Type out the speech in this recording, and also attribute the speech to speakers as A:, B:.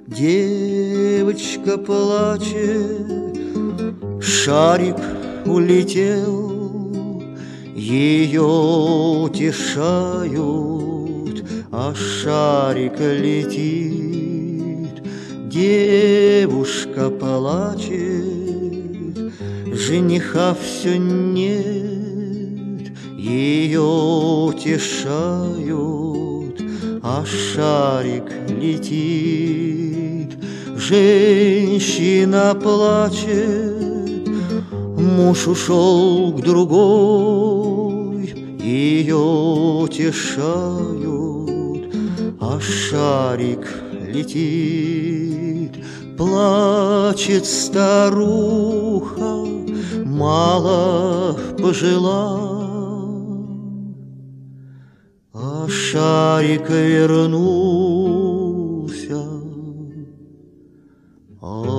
A: Девочка плачет, шарик улетел, ее утешают, а шарик летит. Девушка плачет, жениха все нет, ее утешают, а шарик летит. Женщина плачет, муж ушел к другой, ее утешают, а шарик летит. Плачет старуха, мало пожила, а шарик вернулся.